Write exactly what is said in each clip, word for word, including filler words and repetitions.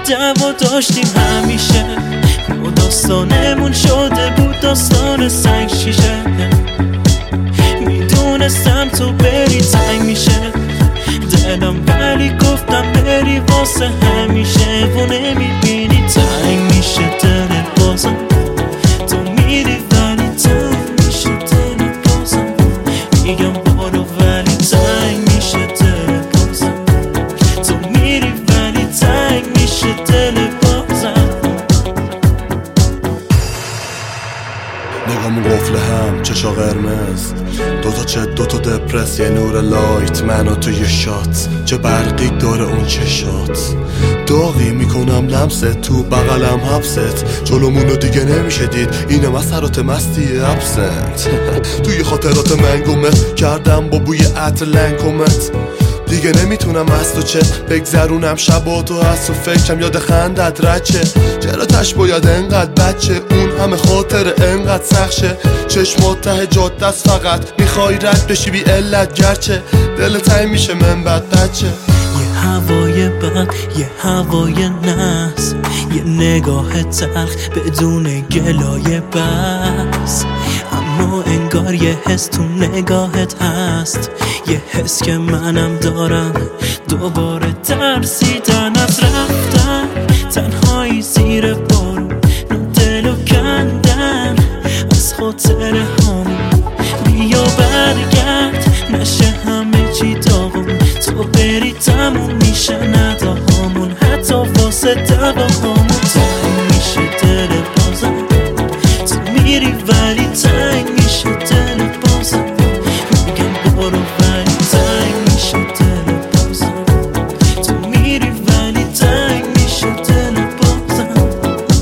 دعوا داشتیم همیشه، ما داستانمون شده بود داستان سنگ شیشه. میدونستم تو بری تنگ میشه دلم، ولی گفتم بری واسه همیشه و نمیبینی تنگ میشه دلت بازم. تو میری ولی تنگ میشه دلت بازم، میگم برو ولی تنگ میشه دلت بازم. تو میری ولی تنگ میشه دلت بازم. نگامون قفل هم، چشا قرمز، دوتا چه دوتا دپرس، یه نور لایت، من و تو یه شات. چه برقی داره اون چشات، داغی میکنم لمست، تو بغلم حبست، جلومونو دیگه نمیشه دید، اینم اثرات مستی ابسنت. توی خاطرات من گمت کردم با بوی عطر لنگومت، دیگه نمیتونم از تو چه بگذرونم شبا تو از تو فکرم یاد خندت رچه. چرا تش باید انقدر بچه، اون همه خاطر انقدر سخشه، چشمات ته جاده است فقط میخوای رد بشی بی علت، گرچه دل تنگ میشه من بد بچه. یه هوای بد، یه هوای نحس، یه نگاه تلخ بدون گلای بس، اما انگار یه حس تو نگاهت هست، یه حس که منم دارم، دوباره ترسیدن از رفتن، تنهایی زیر بارون دلو کندن از خاطر همون. بیا برگرد نشه همه چی داغون، تو بری تموم میشه نداهامون، حتی واسه دواهامون تنگ میشه دل بازم. تو میری ولی تنگ میشه دل بازم، میگم برو ولی تنگ میشه دل بازم. تو میری ولی تنگ میشه دل بازم.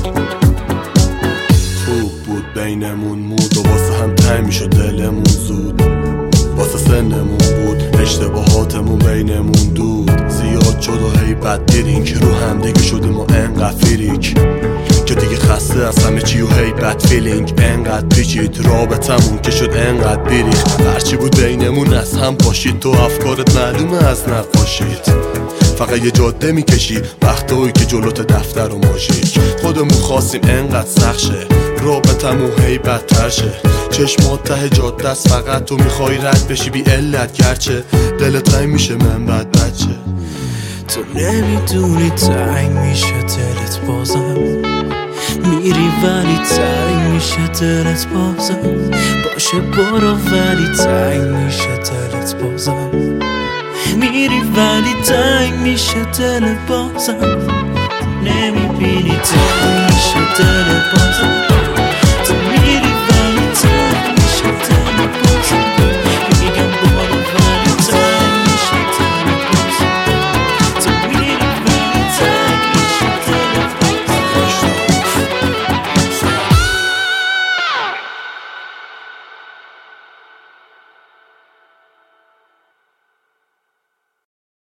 خوب بود بینمون مود و واسه هم تنگ میشه دلمون زود، واسه سنمون بود اشتباهاتمون بینمون دود، زیاد شد و هی بد دیدین که رو هم دیگه شدیم و انقدر فریک که دیگه خسته از همه چی و هی بد فیلینگ، انقدر پیچید رابطمون که شد انقدر بیریخ، هرچی بود بینمون از هم پاشید، تو افکارت معلومه از نقاشید، فقط یه جاده میکشی وقتایی که جلوت دفتر و ماژیک، خودمون خواستیم انقدر سخت شه رابطمون هی بدتر شه، چشمات ته جاده است فقط تو میخوای رد بشی بی علت، گرچه دلت تنگ میشه من بد بچه. تو نمیدونی تنگ میشه دلت بازم، میری ولی تنگ میشه دلت بازم، باشه برو ولی تنگ میشه دلت بازم، میری ولی تنگ میشه دلت بازم، نمیبینی تنگ میشه دلت بازم.